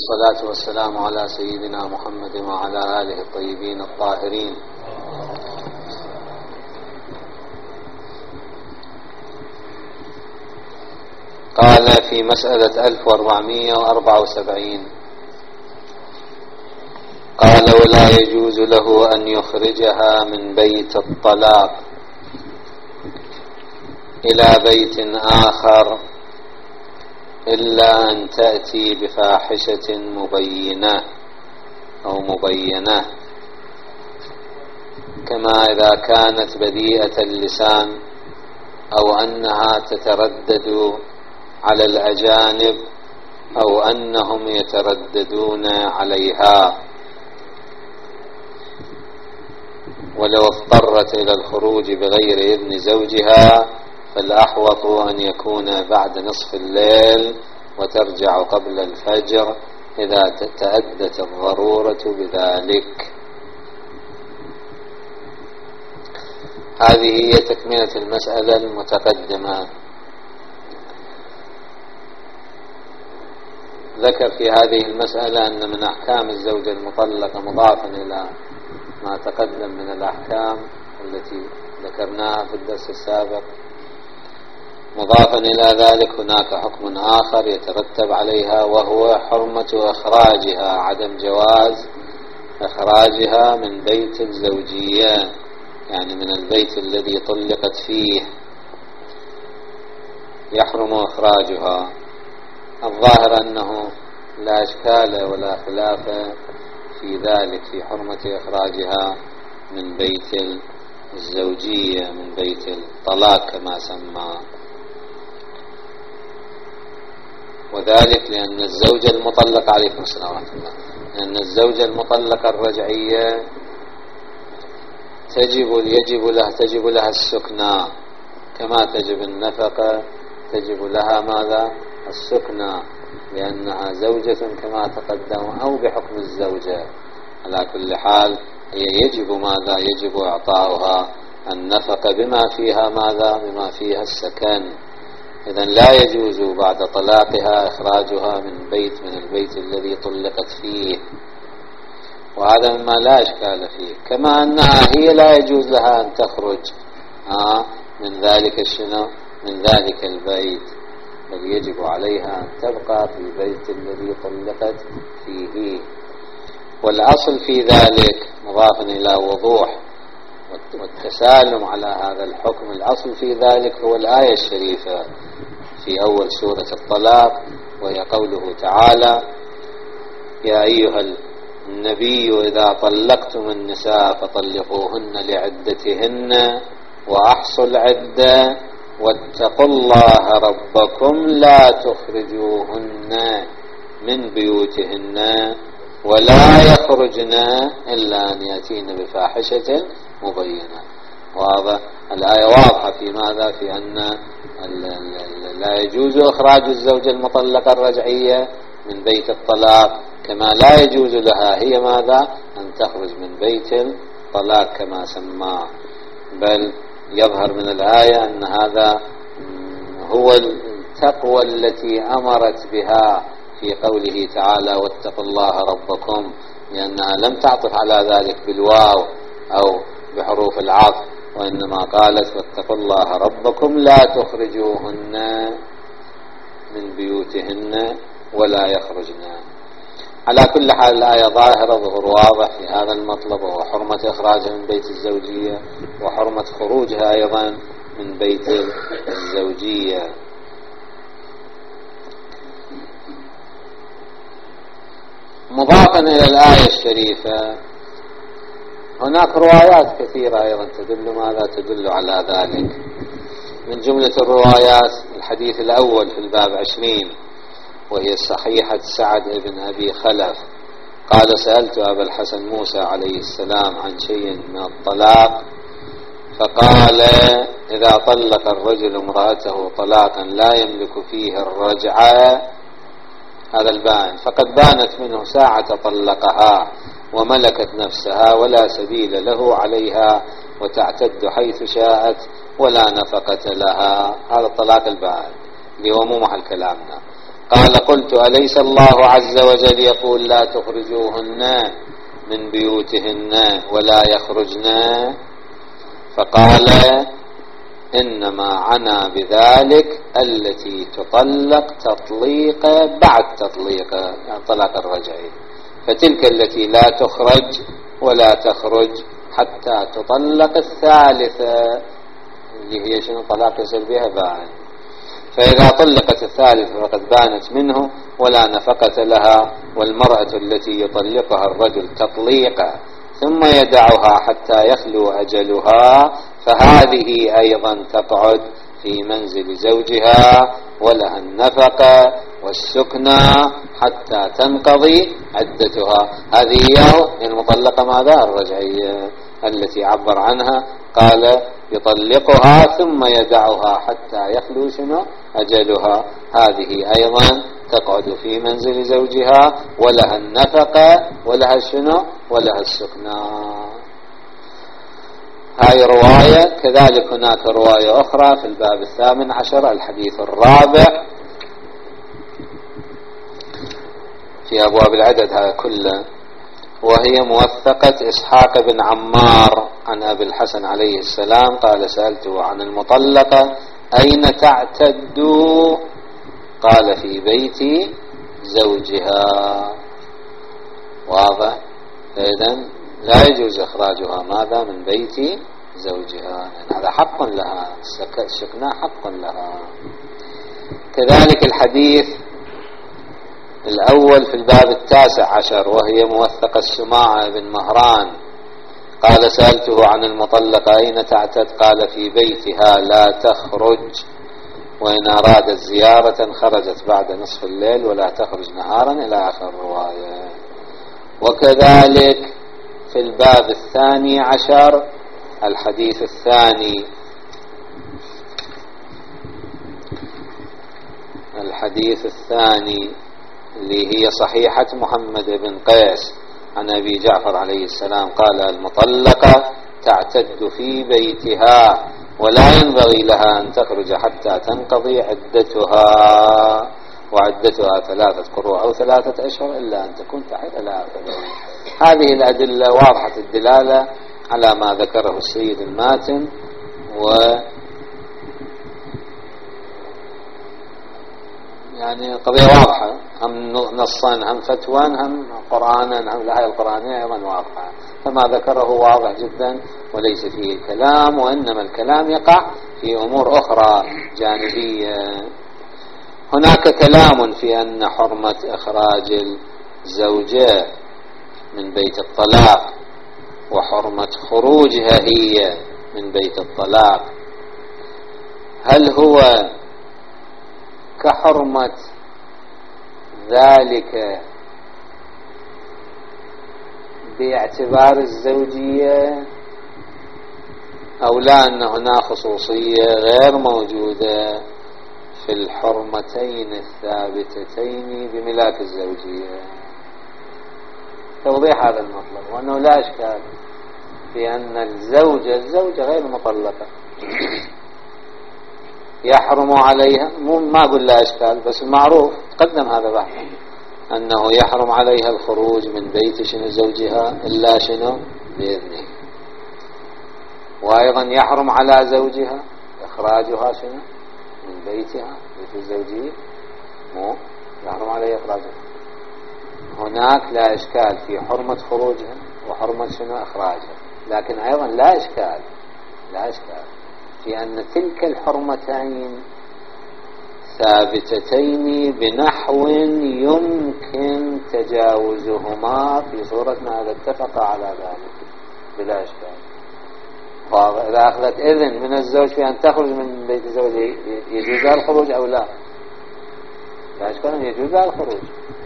والصلاة والسلام على سيدنا محمد وعلى آله الطيبين الطاهرين. قال في مسألة 1474: قال: ولا يجوز له أن يخرجها من بيت الطلاق إلى بيت آخر إلا أن تأتي بفاحشة مبينة أو مبينة، كما إذا كانت بديئة اللسان أو أنها تتردد على الأجانب أو أنهم يترددون عليها. ولو اضطرت إلى الخروج بغير إذن زوجها فالأحوط أن يكون بعد نصف الليل وترجع قبل الفجر إذا تأدت الضرورة بذلك. هذه هي تكملة المسألة المتقدمة. ذكر في هذه المسألة أن من أحكام الزوجة المطلقة مضافا إلى ما تقدم من الأحكام التي ذكرناها في الدرس السابق، مضافا إلى ذلك هناك حكم آخر يترتب عليها، وهو حرمة إخراجها، عدم جواز إخراجها من بيت الزوجية، يعني من البيت الذي طلقت فيه يحرم إخراجها. الظاهر أنه لا إشكال ولا خلاف في ذلك، في حرمة إخراجها من بيت الزوجية، من بيت الطلاق كما سمى، وذلك لأن الزوجة المطلقة، عليكم السلام ورحمة الله، لأن الزوجة المطلقة الرجعية تجب لها السكنى، كما تجب النفقة تجب لها ماذا؟ السكنى، لأنها زوجة كما تقدم أو بحكم الزوجة. على كل حال هي يجب ماذا؟ يجب إعطاؤها النفقة بما فيها ماذا؟ بما فيها السكن. إذن لا يجوز بعد طلاقها إخراجها من البيت الذي طلقت فيه، وهذا مما لا إشكال فيه. كما أنها هي لا يجوز لها أن تخرج من ذلك من ذلك البيت، بل يجب عليها أن تبقى في البيت الذي طلقت فيه. والأصل في ذلك مضافا إلى وضوح والتسالم على هذا الحكم، الأصل في ذلك هو الآية الشريفة في أول سورة الطلاق، وهي قوله تعالى: يا أيها النبي إذا طلقتم النساء فطلقوهن لعدتهن وأحصوا العدة واتقوا الله ربكم لا تخرجوهن من بيوتهن ولا يخرجن إلا أن يأتين بفاحشة مبينة. وهذا الآية واضحة في ماذا؟ في أن لا يجوز إخراج الزوجة المطلقة الرجعية من بيت الطلاق، كما لا يجوز لها هي ماذا؟ أن تخرج من بيت الطلاق كما سماه. بل يظهر من الآية أن هذا هو التقوى التي أمرت بها في قوله تعالى: واتقوا الله ربكم، لأنها لم تعطف على ذلك بالواو أو بحروف العطف، وإنما قالت: واتقوا الله ربكم لا تخرجوهن من بيوتهن ولا يخرجن. على كل حال الآية ظاهرة، ظهور واضح في هذا المطلب، وهو حرمة إخراجها من بيت الزوجية وحرمة خروجها أيضا من بيت الزوجية. مضافا إلى الآية الشريفة هناك روايات كثيرة أيضا تدل ماذا؟ تدل على ذلك. من جملة الروايات الحديث الأول في الباب 20، وهي صحيحة سعد بن أبي خلف، قال: سألت أبا الحسن موسى عليه السلام عن شيء من الطلاق، فقال: إذا طلق الرجل امرأته طلاقا لا يملك فيه الرجعة، هذا البائن، فقد بانت منه ساعة طلقها وملكت نفسها ولا سبيل له عليها وتعتد حيث شاءت ولا نفقة لها. هذا الطلاق البائن اللي هو مو محل كلامنا. قال قلت أليس الله عز وجل يقول لا تخرجوهن من بيوتهن ولا يخرجن؟ فقال إنما عنى بذلك التي تطلق تطليق بعد تطليق طلاق الرجعي، فتلك التي لا تخرج ولا تخرج حتى تطلق الثالثة اللي هي شنو طلاق يصل بها باين. فإذا طلقت الثالثة فقد بانت منه ولا نفقة لها. والمرأة التي يطلقها الرجل تطليقا ثم يدعها حتى يخلو أجلها فهذه أيضا تقعد في منزل زوجها ولها النفقة والسكنى حتى تنقضي عدتها. هذه هي المطلقة ماذا؟ الرجعية التي عبر عنها، قال يطلقها ثم يدعها حتى يخلو شنو أجلها. هذه أيضا تقعد في منزل زوجها ولها النفقة ولها شنو ولها السكنى. هاي رواية. كذلك هناك رواية أخرى في الباب 18 الحديث الرابع في أبواب العدد هذا كله، وهي موثقة إسحاق بن عمار عن أبي الحسن عليه السلام قال سألته عن المطلقة أين تعتد؟ قال في بيت زوجها. واضح؟ إذن لا يجوز إخراجها ماذا؟ من بيت زوجها، هذا حق لها، السكنى حق لها. كذلك الحديث الأول في الباب 19 وهي موثقة السماعة بن مهران قال سألته عن المطلقة أين تعتد؟ قال في بيتها لا تخرج، وإن أرادت زيارة خرجت بعد نصف الليل ولا تخرج نهارا إلى آخر الرواية. وكذلك في الباب 12 الحديث الثاني اللي هي صحيحة محمد بن قيس عن أبي جعفر عليه السلام قال المطلقة تعتد في بيتها ولا ينبغي لها أن تخرج حتى تنقضي عدتها، وعدتها 3 قروء أو 3 أشهر إلا أن تكون تحت الآخر. هذه الأدلة واضحة الدلالة على ما ذكره السيد الماتن، يعني قضية واضحة، هم نصان هم فتوان هم قرآنا هم الآية القرآنية أيضا واضحة، فما ذكره واضح جدا وليس فيه كلام، وإنما الكلام يقع في أمور أخرى جانبية. هناك كلام في أن حرمة إخراج الزوجة من بيت الطلاق وحرمة خروجها هي من بيت الطلاق، هل هو كحرمة ذلك باعتبار الزوجية أو لا أن هنا خصوصية غير موجودة في الحرمتين الثابتتين بملاك الزوجية؟ توضيح هذا المطلب، وأنه لا إشكال في أن الزوجة غير مطلقة يحرم عليها، ما أقول لا إشكال بس معروف قدم هذا بحث أنه يحرم عليها الخروج من بيت شنو زوجها إلا شنو بإذنه، وأيضا يحرم على زوجها إخراجها شنو من بيتها بيت الزوجية، مو يحرم عليها إخراجها. هناك لا إشكال في حرمة خروجها وحرمة شنو إخراجها، لكن أيضا لا إشكال في أن تلك الحرمتين ثابتتين بنحو يمكن تجاوزهما في صورة ما إذا اتفق على ذلك بلا إشكال. إذا أخذت إذن من الزوج في أن تخرج من بيت زوجها يجوز لها الخروج أو لا إشكال أن يجوز لها الخروج.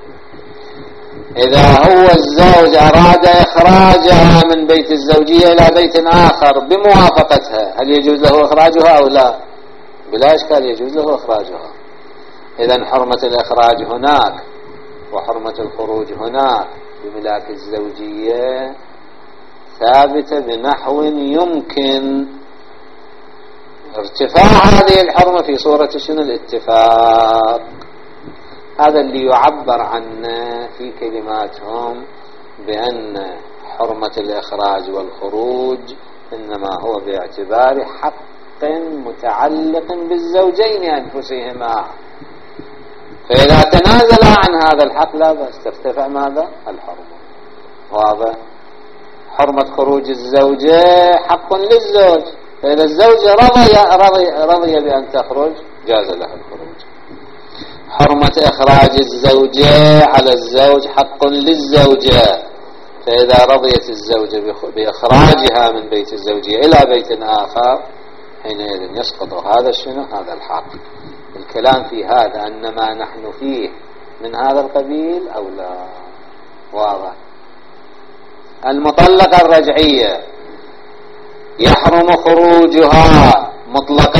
إذا هو الزوج أراد إخراجها من بيت الزوجية إلى بيت آخر بموافقتها هل يجوز له إخراجها أو لا؟ بلا إشكال يجوز له إخراجها. إذن حرمة الإخراج هناك وحرمة الخروج هناك بملاك الزوجية ثابتة بنحو يمكن ارتفاع هذه الحرمة في صورة شنو الاتفاق. هذا اللي يعبر عنه في كلماتهم بأن حرمة الإخراج والخروج إنما هو باعتبار حق متعلق بالزوجين أنفسهما، فإذا تنازل عن هذا الحق لا بأس، ترتفع ماذا؟ الحرمة. واضح؟ حرمة خروج الزوجة حق للزوج، فإذا الزوج رضي بأن تخرج جاز له الخروج. حرمة إخراج الزوجة على الزوج حق للزوجة، فإذا رضيت الزوجة بإخراجها من بيت الزوجية إلى بيت آخر حينئذ يسقط هذا هذا الحق. الكلام في هذا أن ما نحن فيه من هذا القبيل أو لا. واضح؟ المطلقة الرجعية يحرم خروجها مطلقا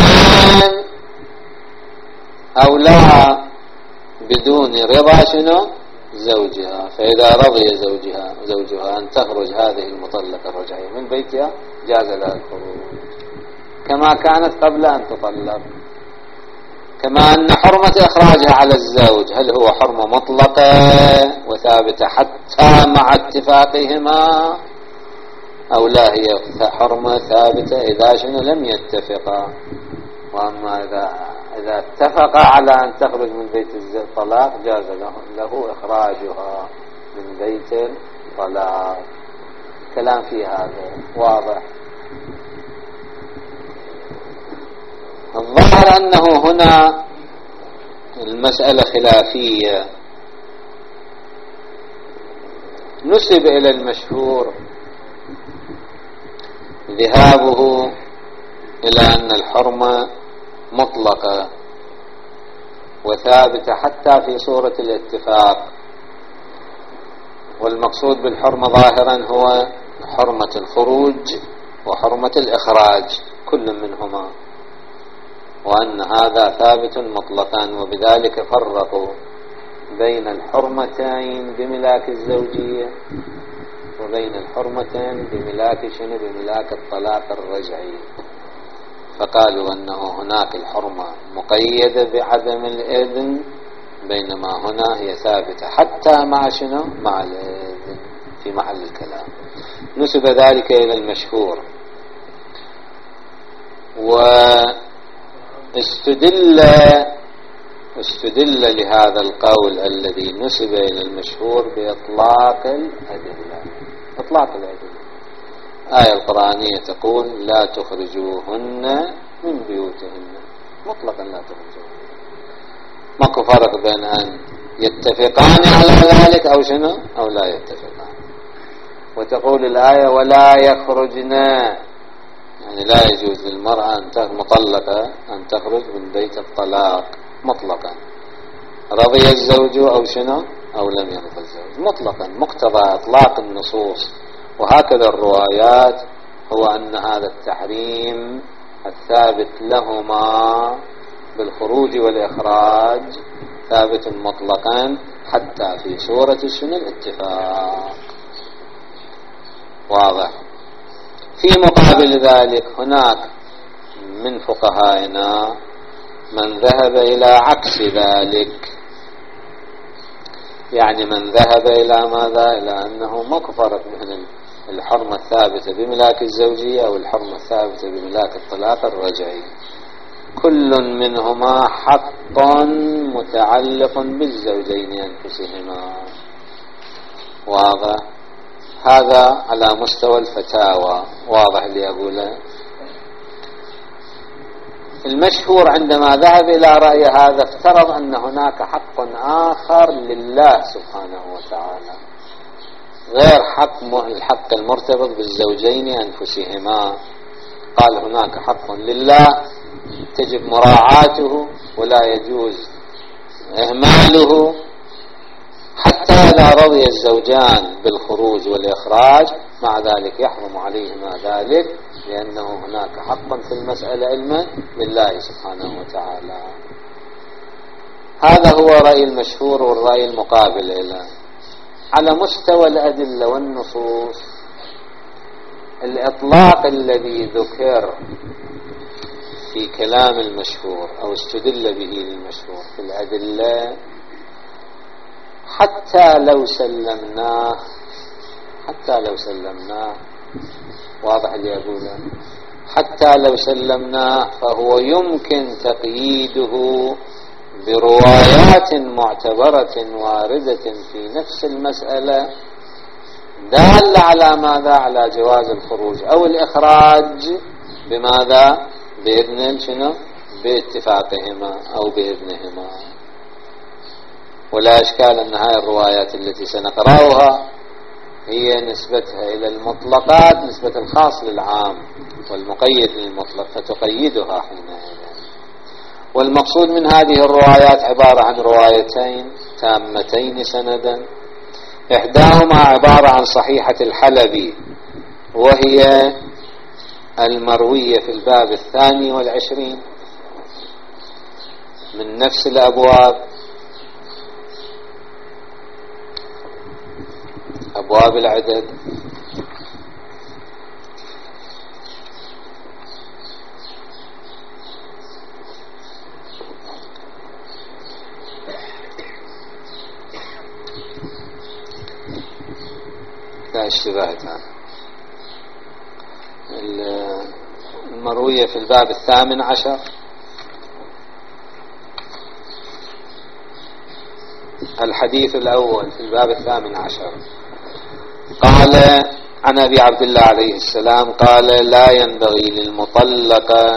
أو لا بدون رضا زوجها، فإذا رضي زوجها أن تخرج هذه المطلقة الرجعية من بيتها جاز لها الخروج كما كانت قبل أن تطلق. كما أن حرمة إخراجها على الزوج هل هو حرمة مطلقة وثابتة حتى مع اتفاقهما أو لا، هي حرمة ثابتة إذا لم يتفقا. وأما إذا اتفقا على أن تخرج من بيت الطلاق جاز له إخراجها من بيت الطلاق. كلام في هذا واضح. الظاهر أنه هنا المسألة خلافية، نسب إلى المشهور ذهابه إلى أن الحرمة مطلقة وثابتة حتى في صورة الاتفاق، والمقصود بالحرمة ظاهرا هو حرمة الخروج وحرمة الإخراج كل منهما، وأن هذا ثابت مطلقا. وبذلك فرقوا بين الحرمتين بملاك الزوجية وبين الحرمتين بملاك الطلاق الرجعي، فقالوا أنه هناك الحرمة مقيدة بعدم الإذن، بينما هنا هي ثابتة حتى مع الإذن في محل الكلام. نسب ذلك إلى المشهور، واستدل لهذا القول الذي نسب إلى المشهور بإطلاق الأدلة. آية القرآنية تقول لا تخرجوهن من بيوتهن مطلقا، لا تخرجوهن. ماكو فرق بين أن يتفقان على ذلك أو لا يتفقان. وتقول الآية ولا يخرجن، يعني لا يجوز للمرأة مطلقة أن تخرج من بيت الطلاق مطلقا، رضي الزوج أو لم يرضى الزوج مطلقا، مقتضى إطلاق النصوص. وهكذا الروايات هو أن هذا التحريم الثابت لهما بالخروج والإخراج ثابت مطلقا حتى في صورة الاتفاق. واضح؟ في مقابل ذلك هناك من فقهائنا من ذهب إلى عكس ذلك، يعني من ذهب إلى ماذا؟ إلى أنه ما فرق بين الحرمة الثابتة بملاك الزوجية أو الحرمة الثابتة بملاك الطلاق الرجعي، كل منهما حق متعلق بالزوجين أنفسهما. واضح؟ هذا على مستوى الفتاوى. واضح اللي أقوله؟ المشهور عندما ذهب إلى رأي هذا افترض أن هناك حق آخر لله سبحانه وتعالى غير الحق المرتبط بالزوجين أنفسهما. قال هناك حق لله تجب مراعاته ولا يجوز إهماله، حتى إذا رضي الزوجان بالخروج والإخراج مع ذلك يحرم عليهما ذلك، لأنه هناك حق في المسألة علما لله سبحانه وتعالى. هذا هو رأي المشهور والرأي المقابل له. على مستوى الأدلة والنصوص، الإطلاق الذي ذكر في كلام المشهور أو استدل به للمشهور في الأدلة حتى لو سلمناه واضح اللي أقوله، حتى لو سلمناه فهو يمكن تقييده بروايات معتبرة واردة في نفس المسألة دالة على ماذا؟ على جواز الخروج أو الإخراج بماذا؟ بإذن شنو؟ باتفاقهما أو بإذنهما. ولا إشكال أن هذه الروايات التي سنقرأها هي نسبتها إلى المطلقات نسبة الخاص للعام والمقيد للمطلق، فتقيدها حينئذ. والمقصود من هذه الروايات عبارة عن روايتين تامتين سندا، إحداهما عبارة عن صحيحة الحلبي وهي المروية في الباب 22 من نفس الأبواب، أبواب العدد، لا اشتباه المروية في الباب 18 الحديث الأول في الباب 18 قال عن أبي عبد الله عليه السلام قال: لا ينبغي للمطلقة،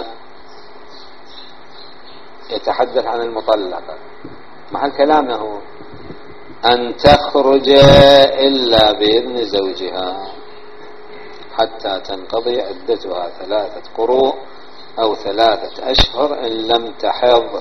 يتحدث عن المطلقة محل كلامه، أن تخرج إلا بإذن زوجها حتى تنقضي عدتها 3 قروء أو 3 أشهر إن لم تحض.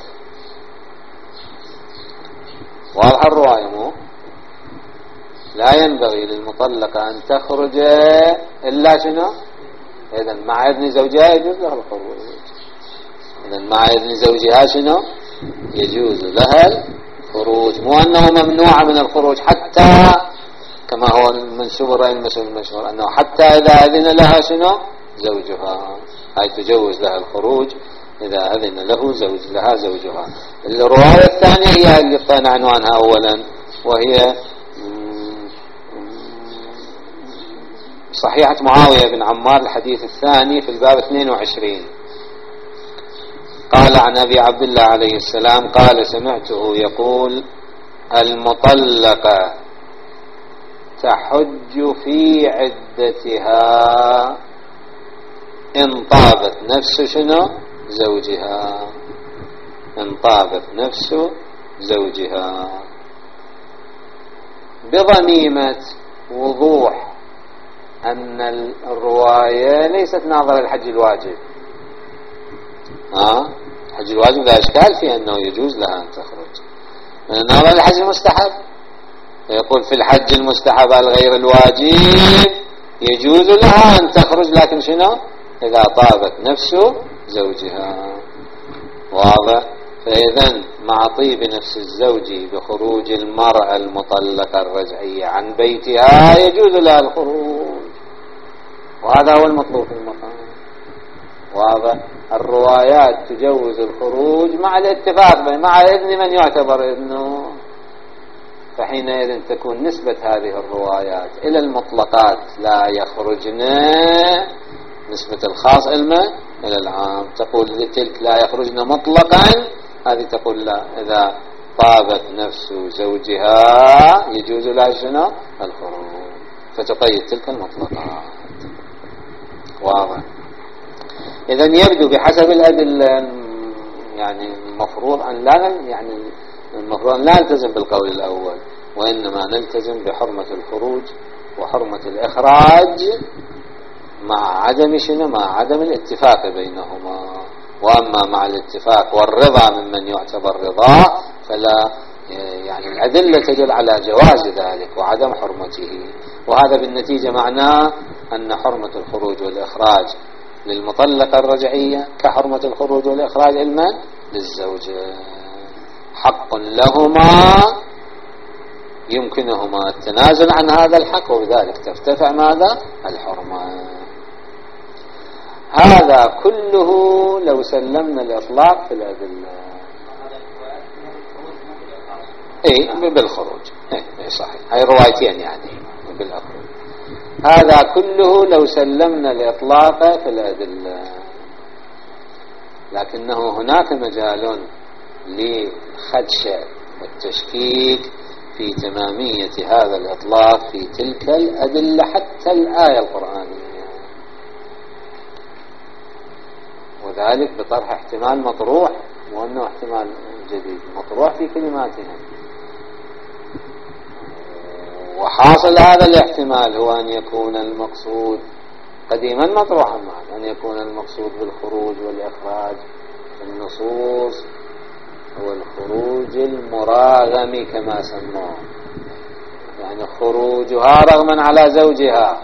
واضح الرواية مو؟ لا ينبغي للمطلقة أن تخرج إلا شنو؟ إذن مع إذن زوجها يجوز لها الخروج. إذن مع إذن زوجها شنو؟ يجوز لها الخروج، مو أنه ممنوع من الخروج، حتى كما هو المنسوب الرأي المشهور أنه حتى إذا أذن لها شنو؟ زوجها، هاي تجوز لها الخروج إذا أذن لها زوجها. الرواية الثانية هي اللي اعطينا عنوانها أولا، وهي صحيحة معاوية بن عمار الحديث الثاني في الباب 22 قال عن أبي عبد الله عليه السلام قال: سمعته يقول: المطلقة تحج في عدتها إن طابت نفس شنو؟ زوجها، إن طابت نفس زوجها، بضميمة وضوح أن الرواية ليست ناظرة للحج الواجب. الحج الواجب لا إشكال فيه أنه يجوز لها أن تخرج، ناظرة للحج المستحب، يقول في الحج المستحب الغير الواجب يجوز لها أن تخرج، لكن شنو؟ إذا طابت نفس زوجها. واضح؟ فإذن مع طيب نفس الزوج بخروج المرأة المطلقة الرجعية عن بيتها يجوز لها الخروج، وهذا هو المطلوب في المقام. واضح؟ الروايات تجوز الخروج مع الاتفاق مع إذن من يعتبر إذنه، فحينئذ تكون نسبة هذه الروايات إلى المطلقات لا يخرجن نسبة الخاص إلى العام. تقول تلك لا يخرجن مطلقا، هذه تقول لا، إذا طابت نفس زوجها يجوز لها شنو؟ الخروج، فتقيد تلك المطلقات. واضح؟ إذن يبدو بحسب الأدلة يعني المفروض أن لا نلتزم بالقول الأول، وإنما نلتزم بحرمة الخروج وحرمة الإخراج مع عدم شنو؟ مع عدم الاتفاق بينهما. وأما مع الاتفاق والرضا ممن يعتبر رضا فلا، يعني الأدلة تدل على جواز ذلك وعدم حرمته. وهذا بالنتيجة معناه أن حرمة الخروج والإخراج للمطلقة الرجعية كحرمة الخروج والإخراج للزوجة، حق لهما يمكنهما التنازل عن هذا الحق، وبذلك ترتفع ماذا؟ الحرمة. هذا كله لو سلمنا الإطلاق في الأدلة بالخروج. صحيح، هاي روايتين يعني بالأخر. هذا كله لو سلمنا لإطلاقه في الأدلة، لكنه هناك مجال لخدشة والتشكيك في تمامية هذا الإطلاق في تلك الأدلة حتى الآية القرآنية، وذلك بطرح احتمال مطروح، وأنه احتمال جديد مطروح في كلماتهم. وحاصل هذا الاحتمال هو أن يكون المقصود قديما مطروحا معا، أن يكون المقصود بالخروج والإخراج في النصوص هو الخروج المراغم كما سموه، يعني خروجها رغما على زوجها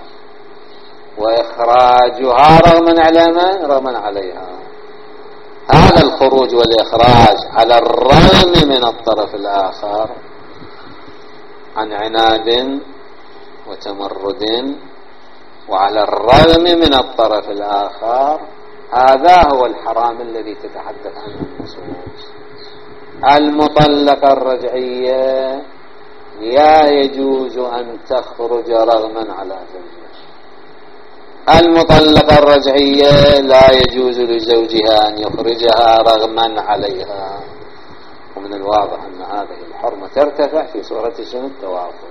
وإخراجها رغما على من؟ رغما عليها. هذا الخروج والإخراج على الرغم من الطرف الآخر عن عناد وتمرد، وعلى الرغم من الطرف الآخر، هذا هو الحرام الذي تتحدث عنه النصوص. المطلقة الرجعية لا يجوز أن تخرج رغما على زوجها، المطلقة الرجعية لا يجوز لزوجها أن يخرجها رغما عليها. ومن الواضح أن هذه الحرمة ترتفع في سورة شنو؟ التوافق.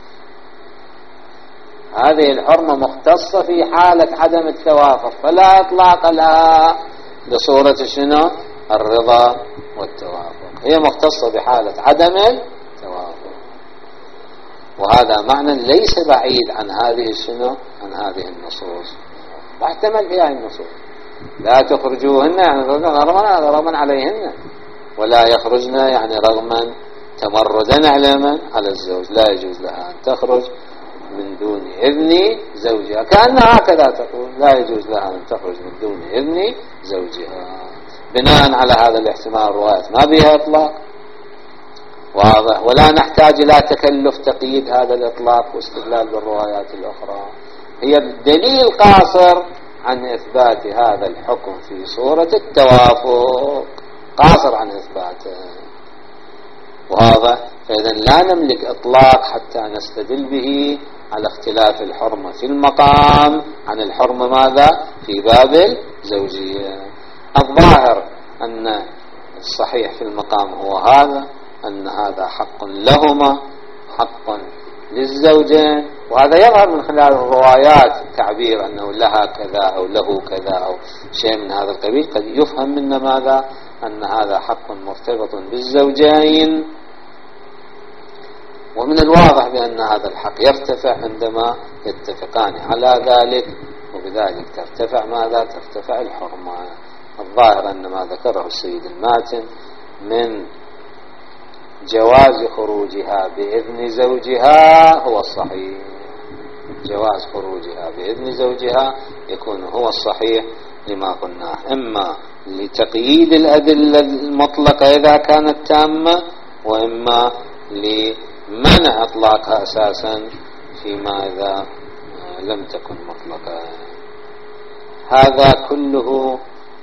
هذه الحرمة مختصة في حالة عدم التوافق، فلا إطلاق لها لسورة شنو؟ الرضا والتوافق، هي مختصة بحالة عدم التوافق. وهذا معنى ليس بعيد عن هذه الشنو؟ عن هذه النصوص، واحتمل فيها النصوص لا تخرجوهن يعني رغما عليهن، ولا يخرجن يعني رغما تمردا على من؟ على الزوج. لا يجوز لها أن تخرج من دون إذن زوجها، كأنها هكذا تقول لا يجوز لها أن تخرج من دون إذن زوجها. بناء على هذا الاحتمال الروايات ما بها إطلاق واضح، ولا نحتاج إلى تكلف تقييد هذا الإطلاق واستدلال بالروايات الأخرى، هي دليل قاصر عن إثبات هذا الحكم في سورة التوافق، قاصر عن إثباته واضح. فإذا لا نملك إطلاق حتى نستدل به على اختلاف الحرمة في المقام عن الحرمة ماذا؟ في باب الزوجية. الظاهر أن الصحيح في المقام هو هذا، أن هذا حق لهما، حق للزوجين، وهذا يظهر من خلال الروايات تعبير أنه لها كذا أو له كذا أو شيء من هذا القبيل، قد يفهم منا ماذا؟ أن هذا حق مرتبط بالزوجين. ومن الواضح بأن هذا الحق يرتفع عندما يتفقان على ذلك، وبذلك ترتفع ماذا؟ ترتفع الحرمة. الظاهر أن ما ذكره السيد الماتن من جواز خروجها بإذن زوجها هو الصحيح، جواز خروجها بإذن زوجها يكون هو الصحيح لما قلناه، إما لتقييد الأدلة المطلقة إذا كانت تامة، وإما لمنع إطلاقها أساسا فيما إذا لم تكن مطلقة. هذا كله،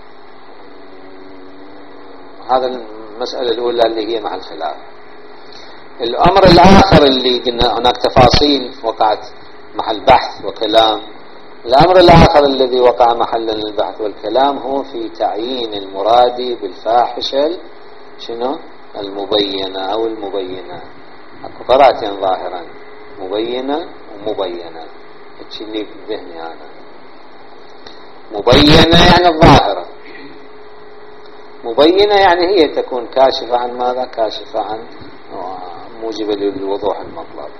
هذا المسألة الأولى اللي هي مع الخلاف. الأمر الآخر اللي قلنا هناك تفاصيل وقعت محل بحث وكلام، الأمر الآخر الذي وقع محلا للبحث والكلام هو في تعيين المراد بالفاحشة شنو؟ المبينة أو المبينة. أكو قراءتين ظاهرا، مبينة ومبينة، هذا اللي بذهني أنا. مبينة يعني الظاهرة، مبينة يعني هي تكون كاشفة عن ماذا؟ كاشفة عن موجبة للوضوح المطلب.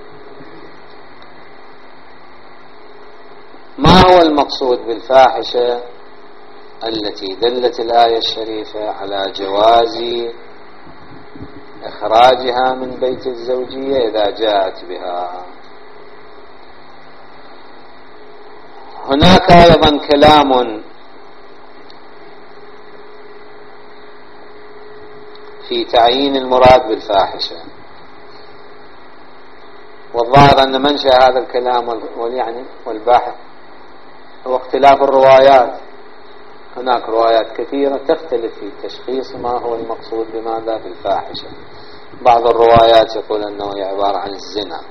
ما هو المقصود بالفاحشة التي دلت الآية الشريفة على جواز إخراجها من بيت الزوجية إذا جاءت بها؟ هناك أيضا كلام في تعيين المراد بالفاحشة، والظاهر أن منشأ هذا الكلام والباحث هو اختلاف الروايات. هناك روايات كثيرة تختلف في تشخيص ما هو المقصود بماذا؟ بالفاحشة. بعض الروايات يقول أنه عبارة عن الزنا،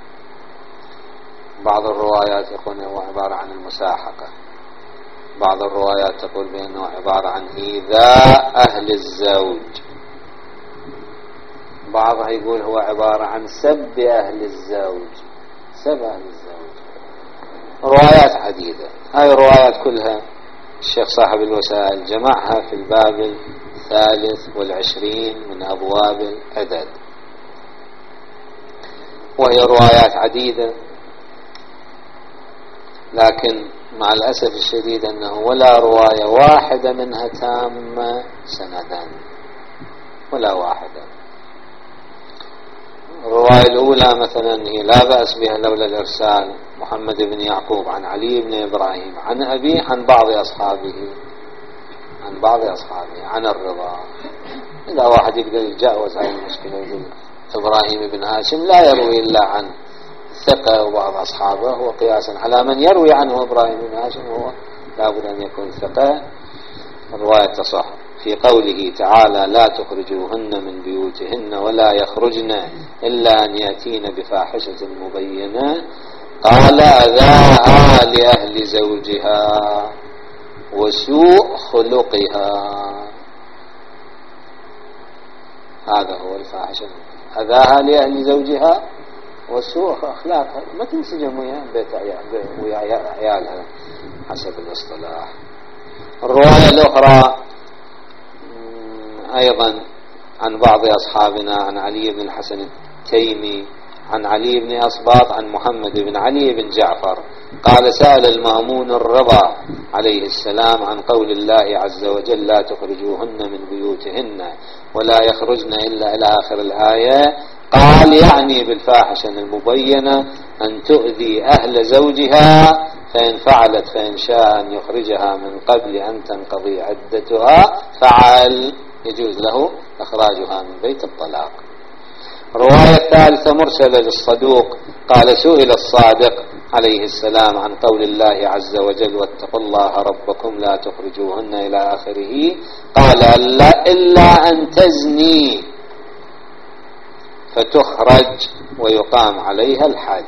بعض الروايات يقول أنه عبارة عن المساحقة، بعض الروايات تقول بأنه عبارة عن إيذاء أهل الزوج، بعضها يقول هو عبارة عن سب أهل الزوج، سب أهل الزوج. روايات عديدة، هاي الروايات كلها الشيخ صاحب الوسائل جمعها في الباب 23 من أبواب العدد، وهي روايات عديدة، لكن مع الأسف الشديد أنه ولا رواية واحدة منها تامة سندا، ولا واحدة. الرواية الأولى مثلا هي لا بأس بها لولا الإرسال، محمد بن يعقوب عن علي بن إبراهيم عن أبيه عن بعض أصحابه، عن بعض أصحابه عن الرضا. إذا واحد يقدر يتجاوز هذه المشكلة يقول إبراهيم بن هاشم لا يروي إلا عن ثقة وبعض أصحابه، هو قياسا على من يروي عنه إبراهيم بن هاشم هو لابد أن يكون ثقة. الرواية تصح في قوله تعالى لا تخرجوهن من بيوتهن ولا يخرجن إلا أن يأتين بفاحشة مبينة، قال أذاها لأهل زوجها وسوء خلقها، هذا هو الفاحشة، أذاها لأهل زوجها وسوء أخلاقها، ما تنسجم ويا عيالها حسب الاصطلاح. الرواية الأخرى أيضا عن بعض أصحابنا عن علي بن الحسن التيمي عن علي بن أصباط عن محمد بن علي بن جعفر قال سأل المأمون الرضا عليه السلام عن قول الله عز وجل لا تخرجوهن من بيوتهن ولا يخرجن إلا إلى آخر الآية، قال يعني بالفاحشة المبينة أن تؤذي أهل زوجها، فإن فعلت فإن شاء أن يخرجها من قبل أن تنقضي عدتها فعل، يجوز له إخراجها من بيت الطلاق. الرواية الثالثة مرسلة للصدوق قال سئل الصادق عليه السلام عن قول الله عز وجل واتقوا الله ربكم لا تخرجوهن إلى آخره، قال إلا أن تزني فتخرج ويقام عليها الحد.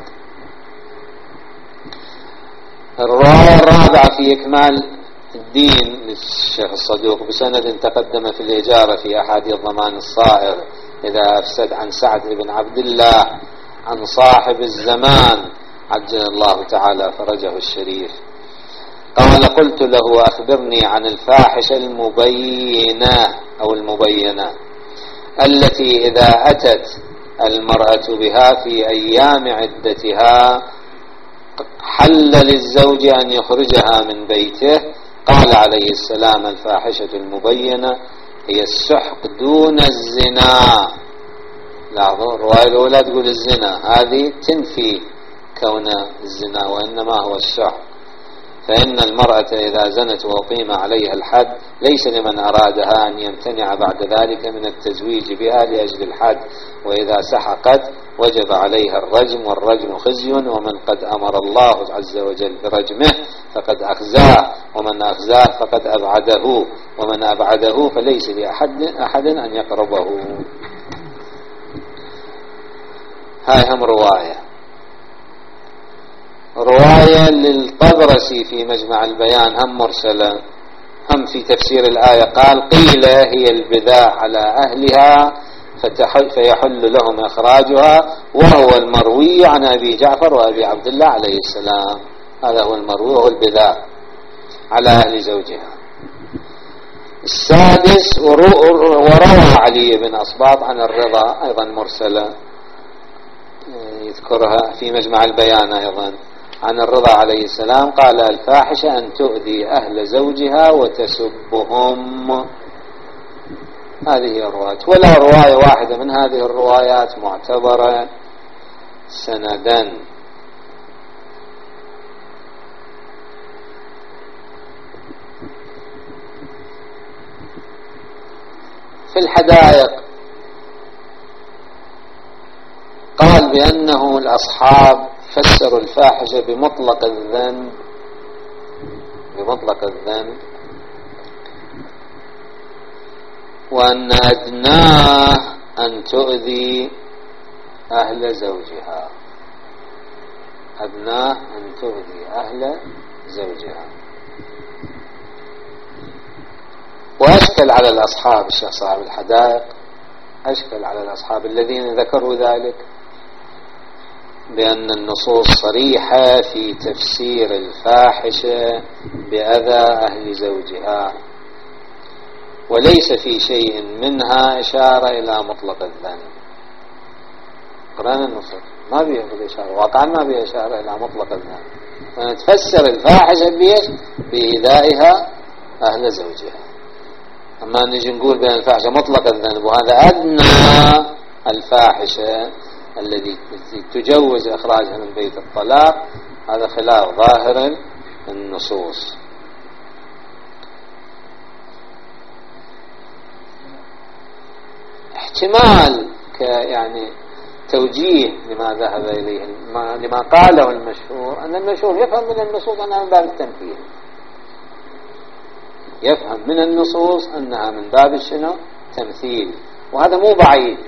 الرواية الرابعة في إكمال الدين للشيخ الصدوق بسند تقدم في الإجارة في أحاديث ضمان الصائر إذا أفسد عن سعد بن عبد الله عن صاحب الزمان عجل الله تعالى فرجه الشريف قال قلت له أخبرني عن الفاحشة المبينة أو المبينة التي إذا أتت المرأة بها في أيام عدتها حل للزوج أن يخرجها من بيته. قال عليه السلام الفاحشة المبينة هي السحق دون الزنا. لاحظوا الرواية الأولى تقول الزنا، هذه تنفي كون الزنا وإنما هو السحق، فإن المرأة إذا زنت وأقيم عليها الحد ليس لمن أرادها أن يمتنع بعد ذلك من التزويج بها لأجل الحد، وإذا سحقت وجب عليها الرجم، والرجم خزي، ومن قد أمر الله عز وجل برجمه فقد أخزاه، ومن أخزاه فقد أبعده، ومن أبعده فليس لأحد أن يقربه. هاي هم رواية للطبرسي في مجمع البيان هم مرسلة، هم في تفسير الآية قال قيل هي البذاء على أهلها فيحل لهم إخراجها، وهو المروي عن أبي جعفر وأبي عبد الله عليه السلام، هذا هو المروي وهو البذاء على أهل زوجها. السادس وروى علي بن أصباط عن الرضا أيضا مرسلة يذكرها في مجمع البيان أيضا عن الرضا عليه السلام قال الفاحشة أن تؤذي أهل زوجها وتسبهم. هذه الرواية، ولا رواية واحدة من هذه الروايات معتبرة سندا. في الحدائق قال بأنه الأصحاب فسروا الفاحشة بمطلق الذنب، وأن أدناه أن تؤذي أهل زوجها، أدناه أن تؤذي أهل زوجها. وأشكل على الأصحاب، الشيخ صاحب الحدائق أشكل على الأصحاب الذين ذكروا ذلك بأن النصوص صريحة في تفسير الفاحشة بأذى أهل زوجها، وليس في شيء منها إشارة إلى مطلق الذنب. قرآن النصوص ما بيه إشارة، واقعا ما بيه إشارة إلى مطلق الذنب، ونتفسر الفاحشة بإيذائها أهل زوجها. أما نجي نقول بأن الفاحشة مطلق الذنب وهذا أدنى الفاحشة الذي تجوز إخراجها من بيت الطلاق، هذا خلاف ظاهر النصوص. احتمال يعني توجيه لما ذهب إليه، لما قاله المشهور، أن المشهور يفهم من النصوص أنها من باب التمثيل، يفهم من النصوص أنها من باب الشنو؟ تمثيل، وهذا مو بعيد.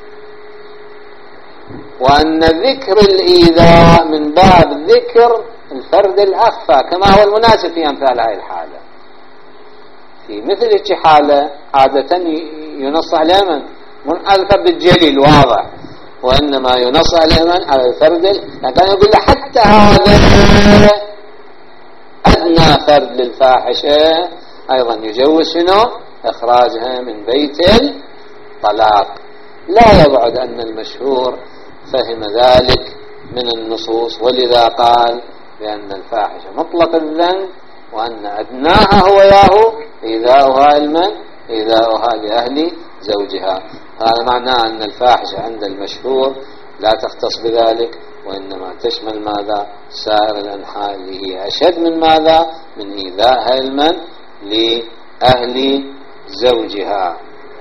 وأن ذكر الإيذاء من باب ذكر الفرد الأخفى كما هو المناسب في أمثال هذه الحالة. في مثل هذه الحالة عادة ينص على من؟ على الفرد الجليل واضح، وإنما ينص على من؟ على الفرد. لكن يقول له حتى هذا أدنى فرد للفاحشة أيضا يجوز شنو؟ إخراجها من بيت الطلاق. لا يبعد أن المشهور فهم ذلك من النصوص، ولذا قال بأن الفاحشة مطلق الذنب، وأن أدناها هو ياهو إيذاؤها المن؟ إيذاؤها لأهل زوجها. هذا معناه أن الفاحشة عند المشهور لا تختص بذلك، وإنما تشمل ماذا؟ سائر الأنحاء اللي هي أشد من ماذا؟ من إيذائها المن؟ لأهل زوجها.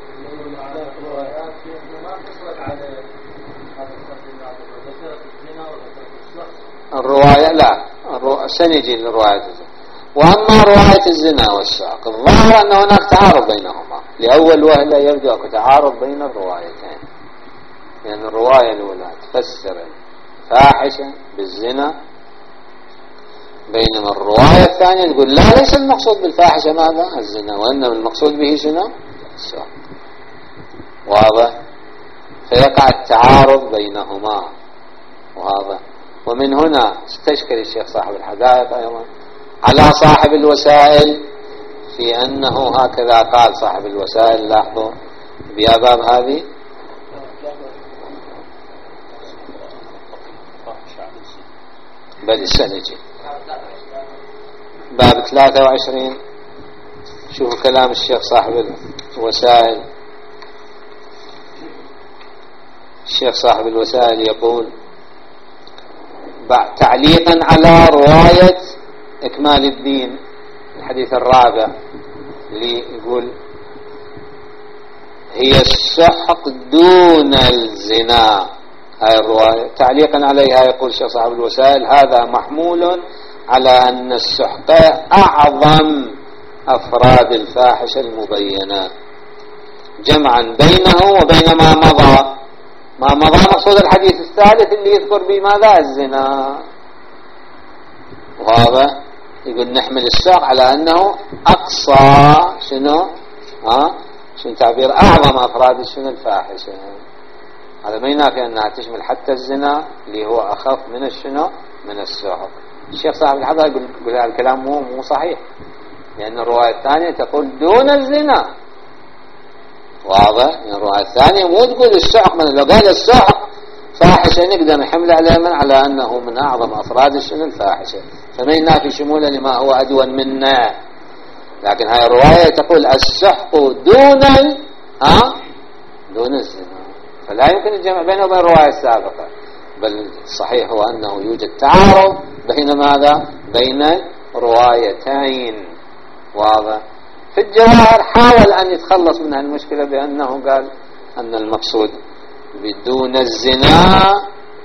الرواية لا، سنجي للرواية. وأما رواية الزنا والسحق الظاهر أن هناك تعارض بينهما، لأول وهلة يبدو أن تعارض بين الروايتين، لأن يعني الرواية الأولى تفسر الفاحشة بالزنا، بينما الرواية الثانية تقول لا، ليس المقصود بالفاحشة ماذا؟ الزنا، وإنما المقصود به شنو؟ السحق. واضح؟ فيقع التعارض بينهما، وهذا ومن هنا استشكل الشيخ صاحب الحدائق أيضا على صاحب الوسائل في أنه هكذا قال صاحب الوسائل. لاحظوا بأباب هذه بل السنجي باب 23. شوفوا كلام الشيخ صاحب الوسائل. الشيخ صاحب الوسائل يقول تعليقا على رواية إكمال الدين الحديث الرابع اللي يقول هي السحق دون الزنا، هاي الرواية تعليقا عليها يقول الشيخ صاحب الوسائل هذا محمول على أن السحق أعظم أفراد الفاحشة المبينة، جمعا بينه وبين ما مضى. ما مضى مقصود الحديث الثالث اللي يذكر به ماذا؟ الزنا. وهذا يقول نحمل الساق على أنه أقصى شنو؟ شنو تعبير أعظم أفراد شنو؟ الفاحشة. هذا ما ينافي أنها تشمل حتى الزنا اللي هو أخف من الشنو؟ من السحق. الشيخ صاحب الحضر يقول هذا الكلام مو صحيح، لأن الرواية الثانية تقول دون الزنا. واضح؟ يعني الرواية الثانية مو تقول السحق، من لو قال السحق فاحشة نقدر نحمل عليه من على أنه من أعظم أفراد الشنو؟ الفاحشة، فما ينافي شموله لما هو أدون منه. لكن هاي الرواية تقول السحق دون الزنا، فلا يمكن الجمع بينه وبين الرواية السابقة، بل الصحيح هو أنه يوجد تعارض بين ماذا؟ بين روايتين. واضح؟ في الجواهر حاول أن يتخلص من المشكلة بأنه قال أن المقصود بدون الزنا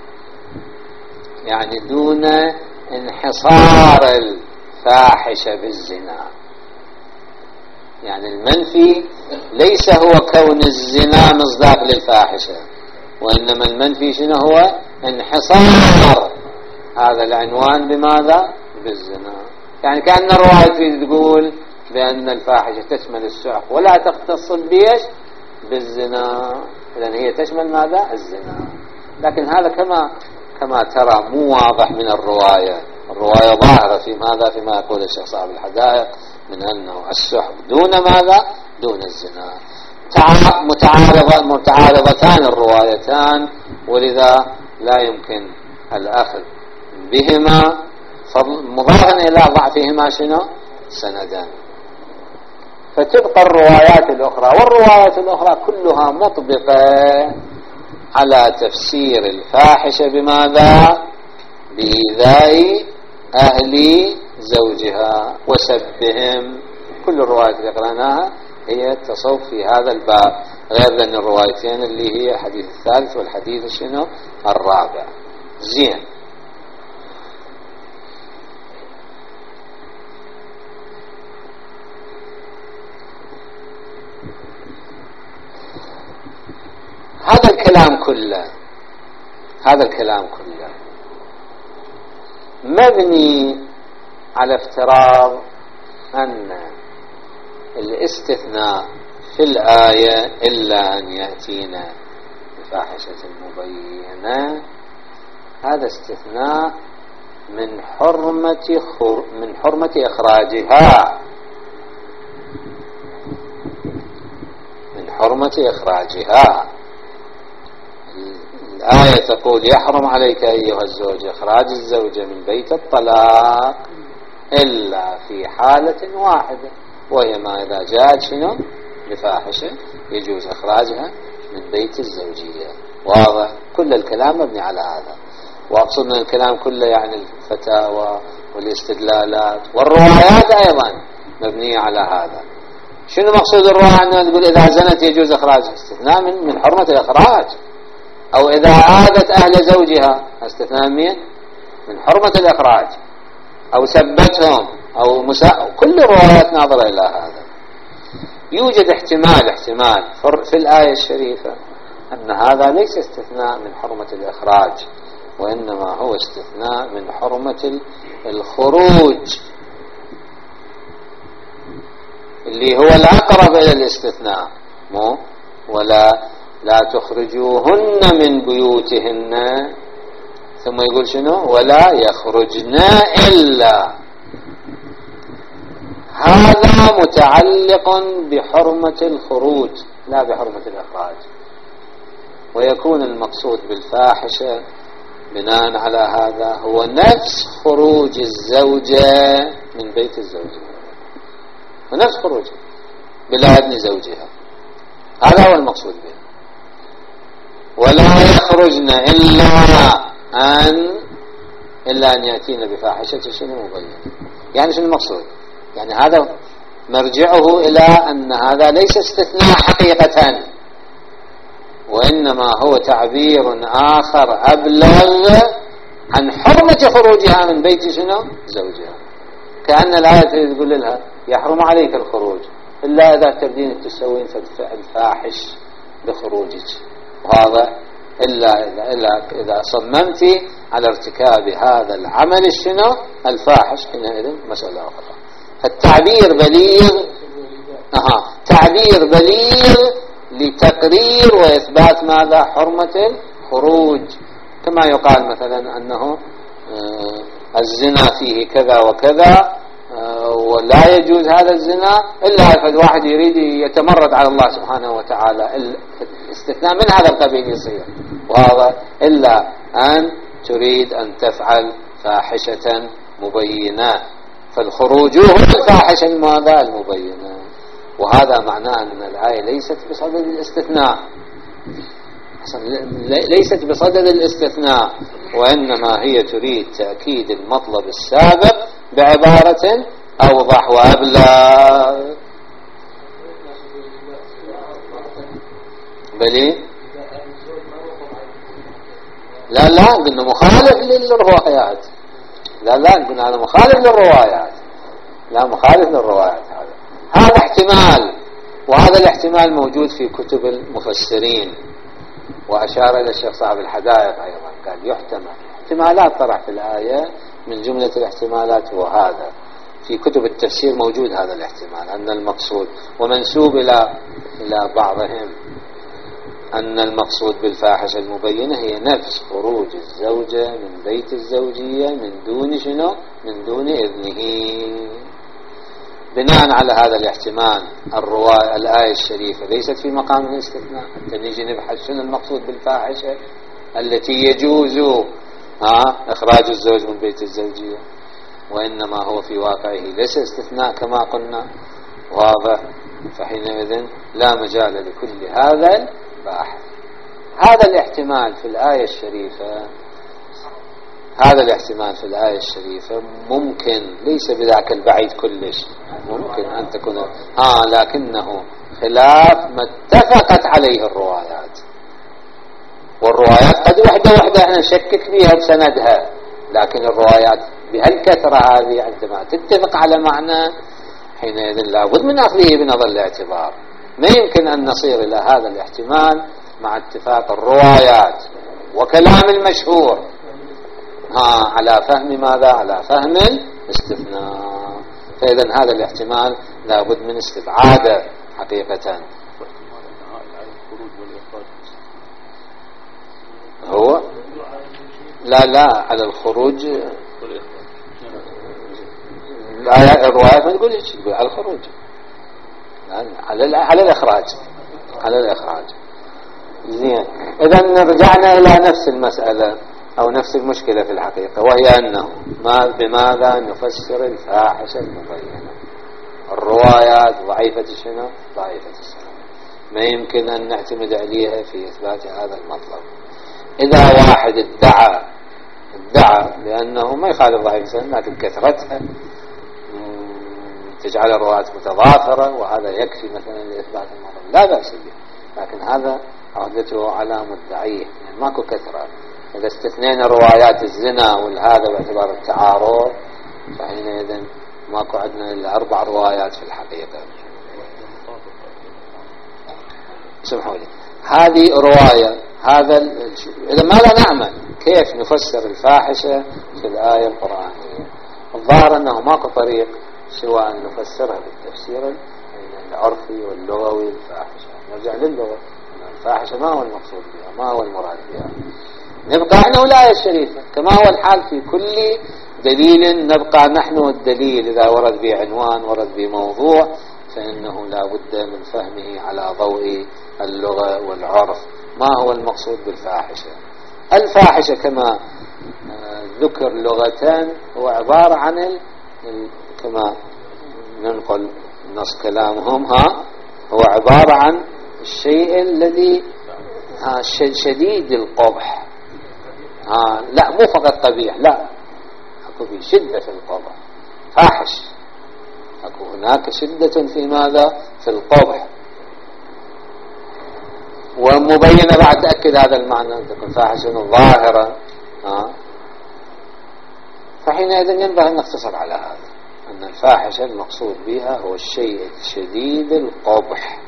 يعني دون انحصار الفاحشة بالزنا، يعني المنفي ليس هو كون الزنا مصداق للفاحشة، وإنما المنفي شنو هو؟ انحصار هذا العنوان بماذا؟ بالزنا. يعني كأن الرواية تريد تقول بأن الفاحشة تشمل السحق ولا تختص بيش بالزنا، لأن هي تشمل ماذا؟ الزنا. لكن هذا كما ترى مو واضح من الرواية ظاهرة في ماذا؟ فيما يقول الشيخ صاحب الحدائق من أنه السحق دون ماذا؟ دون الزنا. متعارضتان الروايتان، ولذا لا يمكن الأخذ بهما مضافا إلى ضعفهما شنو؟ سندا. فتبقى الروايات الأخرى، والروايات الأخرى كلها مطبقة على تفسير الفاحشة بماذا؟ بإيذاء أهل زوجها وسبهم. كل الروايات اللي قرأناها هي تصوف في هذا الباب، غير لأن الروايتين اللي هي الحديث الثالث والحديث شنو؟ الرابع. زين. هذا الكلام كله مبني على افتراض أن الاستثناء في الآية إلا أن يأتينا بفاحشة مبينة، هذا استثناء من حرمة إخراجها، من حرمة إخراجها. الآية تقول يحرم عليك أيها الزوج إخراج الزوجة من بيت الطلاق إلا في حالة واحدة، وهي ما إذا جاءت شنو؟ بفاحشة يجوز إخراجها من بيت الزوجية. واضح؟ كل الكلام مبني على هذا، وأقصد من الكلام كله يعني الفتاوى والاستدلالات والروايات أيضا مبنية على هذا. شنو مقصود الرواية؟ أنه تقول إذا زنت يجوز إخراجها، استثناء من حرمة الإخراج. أو إذا عادت أهل زوجها، استثناء من حرمة الإخراج. أو سبتهم أو كل الروايات ناظرة إلى هذا. يوجد احتمال في الآية الشريفة أن هذا ليس استثناء من حرمة الإخراج، وإنما هو استثناء من حرمة الخروج، اللي هو الأقرب إلى الاستثناء. لا تخرجوهن من بيوتهن، ثم يقول شنو؟ ولا يخرجن إلا. هذا متعلق بحرمة الخروج لا بحرمة الإخراج، ويكون المقصود بالفاحشة بناء على هذا هو نفس خروج الزوجة من بيت الزوجة، ونفس خروجها بلا إذن زوجها. هذا هو المقصود به. ولا يخرجن إلا أن يأتين بفاحشة شنو مبينة. يعني شنو المقصود؟ يعني هذا مرجعه إلى أن هذا ليس استثناء حقيقة، وإنما هو تعبير آخر أبلغ عن حرمة خروجها من بيت شنو؟ زوجها. كأن الآية تقول لها يحرم عليك الخروج إلا إذا تبدين تسوين فعل فاحش بخروجك، وهذا إلا إذا صممت على ارتكاب هذا العمل الشنو؟ الفاحش، حينئذ مسألة أخرى. التعبير بليغ، تعبير بليغ لتقرير وإثبات ماذا؟ حرمة الخروج. كما يقال مثلا أنه الزنا فيه كذا وكذا، ولا يجوز هذا الزنا إلا إذا واحد يريد يتمرد على الله سبحانه وتعالى، الاستثناء من هذا القبيل يصير. وهذا إلا أن تريد أن تفعل فاحشة مبينة، فالخروج هو الفاحشة ماذا؟ المبينة. وهذا معناه أن الآية ليست بصدد الاستثناء، ليست بصدد الاستثناء، وإنما هي تريد تأكيد المطلب السابق بعبارة أوضح وأبلغ. بلي لا قلنا مخالف للروايات. لا قلنا هذا مخالف للروايات. لا مخالف للروايات هذا، هذا احتمال، وهذا الاحتمال موجود في كتب المفسرين، وأشار إلى الشيخ صاحب الحدائق أيضا، قال يحتمل احتمالات طرح في الآية، من جملة الاحتمالات هو هذا. في كتب التفسير موجود هذا الاحتمال، أن المقصود، ومنسوب إلى بعضهم أن المقصود بالفاحشة المبينة هي نفس خروج الزوجة من بيت الزوجية من دون شنو؟ من دون إذنه. بناء على هذا الاحتمال الآية الشريفة ليست في مقام الاستثناء، حتى نيجي نبحث شنو المقصود بالفاحشة التي يجوز إخراج الزوج من بيت الزوجية، وإنما هو في واقعه ليس استثناء كما قلنا، واضح. فحينئذ لا مجال لكل هذا الباحث. هذا الاحتمال في الآية الشريفة ممكن، ليس بذاك البعيد كلش، ممكن أن تكون لكنه خلاف ما اتفقت عليه الروايات، والروايات قد وحدة احنا نشكك فيها بسندها، لكن الروايات بهالكثرة هذه عندما تتفق على معنى حينئذ لابد من أخذه بنظر الاعتبار. ما يمكن أن نصير إلى هذا الاحتمال مع اتفاق الروايات وكلام المشهور على فهم ماذا؟ على فهم الاستثناء. فإذا هذا الاحتمال لابد من استبعاده حقيقة. هو لا على الخروج، الروايات ما تقول هيك، تقول على الخروج، على الإخراج. زين، إذا رجعنا إلى نفس المسألة أو نفس المشكلة في الحقيقة، وهي أنه بماذا نفسر الفاحشة المبينة؟ الروايات ضعيفة شنو؟ ضعيفة السنة، ما يمكن أن نعتمد عليها في إثبات هذا المطلب. إذا واحد ادعى لأنه ما يخالف ضعيف السنة، لكن كثرتها تجعل الروايات متضافرة، وهذا يكفي مثلا لإثبات المطلب، لا بأس به، لكن هذا عهدته على مدعيه، يعني ماكو كثرة. إذا استثنينا روايات الزنا والهذا باعتبار التعارض، فحينئذ ماكو عندنا إلا 4 روايات في الحقيقة. سمحوا لي، هذه رواية، إذا ماذا نعمل؟ كيف نفسر الفاحشة في الآية القرآنية؟ الظاهر أنه ماكو طريق سوى أن نفسرها بالتفسير العرفي واللغوي الفاحشة. نرجع للغة، الفاحشة ما هو المقصود بها، ما هو المراد بها. نبقى عنه الآية الشريفة كما هو الحال في كل دليل، نبقى نحن الدليل إذا ورد به عنوان، ورد به موضوع، فإنه لا بد من فهمه على ضوء اللغة والعرف. ما هو المقصود بالفاحشة؟ الفاحشة كما ذكر لغتان هو عبارة عن كما ننقل نص كلامهم، هو عبارة عن الشيء الذي شديد القبح، لا مو فقط قبيح، لا، اكو في شدة في القبح، فاحش، اكو هناك شدة في ماذا؟ في القبح. ومبينة بعد تأكد هذا المعنى، أن تكون فاحشة ظاهرة. فحينئذ ينبغي أن نقتصر على هذا، أن الفاحشة المقصود بها هو الشيء الشديد القبح،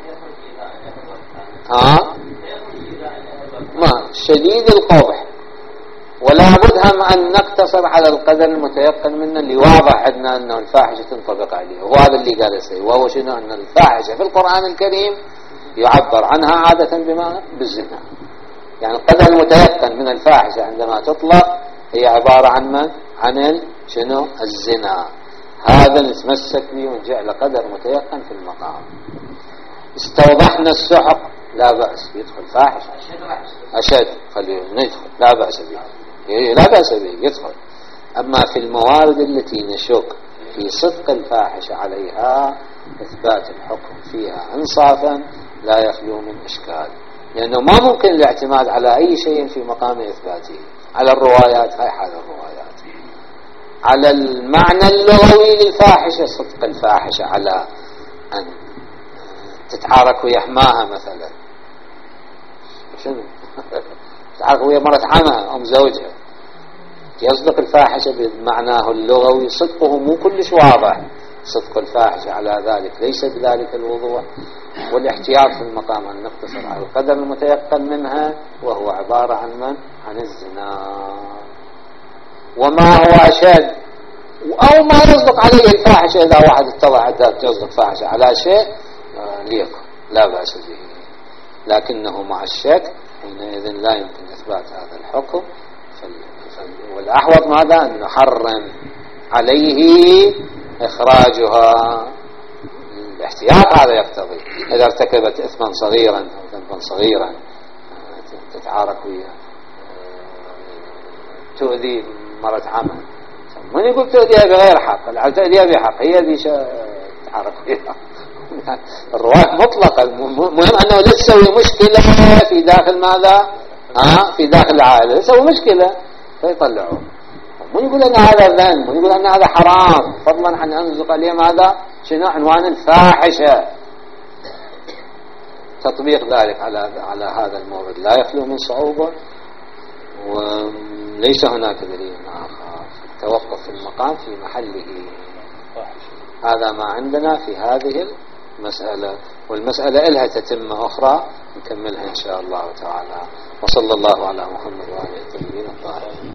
ما شديد القبح. ولا بد هم أن نقتصر على القدر المتيقن منه اللي واضح عندنا أنه الفاحشة تنطبق عليه، وهذا اللي قال السيد، وهو شنو؟ أن الفاحشة في القرآن الكريم يعبر عنها عادة بالزنا. يعني القدر المتيقن من الفاحشة عندما تطلق هي عبارة عن من؟ عن شنو؟ الزنا. هذا نتمسك به ونجعل قدر متيقن في المقام. استوضحنا السحق، لا بأس، يدخل فاحش أشد، خليه ندخل، لا بأس به، لا بأس به يدخل. أما في الموارد التي نشك في صدق الفاحشة عليها إثبات الحكم فيها إنصافا لا يخلو من إشكال، لأنه ما ممكن الاعتماد على أي شيء في مقام إثباته. على الروايات، هاي حال الروايات، على المعنى اللغوي للفاحشة، صدق الفاحشة على أن تتعارك ويا حماها مثلا، شنو تتعارك ويا مرة عمها أم زوجها، يصدق الفاحشة بمعناه اللغوي، صدقه مو كلش واضح، صدق الفاحشة على ذلك ليس بذلك الوضوح، والاحتياط في المقام أن نقتصر على القدر المتيقن منها، وهو عبارة عن من؟ عن الزنا. وما هو أشد أو ما يصدق عليه الفاحشة، إذا واحد اتضح يصدق فاحشة على شيء ليق لا بأس به، لكنه مع الشك حينئذ لا يمكن إثبات هذا الحكم. والأحوط ماذا؟ أن نحرم عليه إخراجها. الاحتياط هذا يقتضي إذا ارتكبت إثما صغيرا أو ذنبا صغيرا تتعارك وياه، تؤذي مرة عمل، من يقول تؤذيها بغير حق؟ تؤذيها بحق، هي ذي تتعارك وياه. الرواية مطلقة، المهم أنه لا تسوي مشكلة في داخل ماذا؟ في داخل العائلة تسوي مشكلة فيطلعوه. من يقول أن هذا ذنب، من يقول أن هذا حرام، فضلا عن أن نزق عليه ماذا؟ شنو عنوان الفاحشة. تطبيق ذلك على هذا المورد لا يخلو من صعوبة، وليس هناك دليل آخر. التوقف في المقام في محله. هذا ما عندنا في هذه المسألة، والمسألة إلها تتمة أخرى نكملها إن شاء الله تعالى. وصلى الله على محمد وآله الطيبين الطاهرين.